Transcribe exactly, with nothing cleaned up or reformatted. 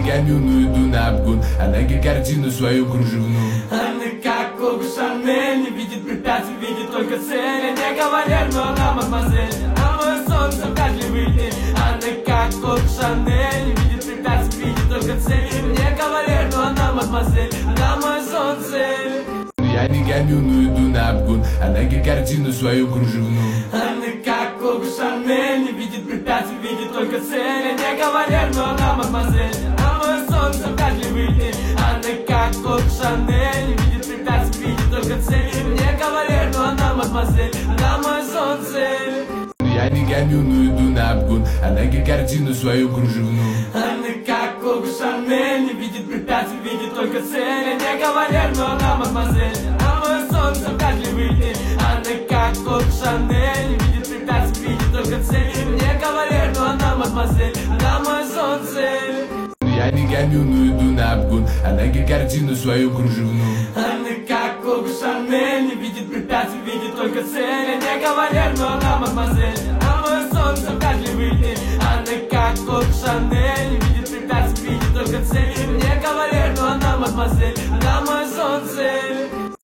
гамюну иду на обгон, а ноги картину свою кружевную. Она как Коко Шанель, не видит препятствий, видит только цели. Не кавалер, но она мадемуазель, а мое солнце вряд ли выйдет. Она как Коко Шанель, не видит препятствий, видит только цели. Не кавалер, но она мадемуазель, она мое солнце. Я не гамюну иду на обгон, а ноги картину свою кружевную. Она как Коко Шанель, не видит препятствий, видит только цели. Не кавалер, но она мадемуазель, а мое солнце вряд ли выйдет. Она как Коко Шанель, не видит препятствий, видит только цели. Не кавалер, но она мадемуазель, она мое солнце. Я не гамюну иду на обгон, а ноги картину свою кружевную. Она как Коко Шанель, не видит препятствий, видит только цели. Не кавалер, но она мадемуазель, а мое солнце вряд ли выйдет. Она как Коко Шанель, не видит препятствий, видит только цели. Не кавалер, но она мадемуазель, она мое солнце. Я не гамюну иду на обгон, а ноги картину свою кружевную. Она как Коко Шанель, не видит препятствий, видит только цели. Не кавалер, но она мадемуазель, а мое солнце вряд ли выйдет. Она как Коко Шанель, не видит препятствий, видит только цели. Не кавалер, но она мадемуазель, она мое солнце.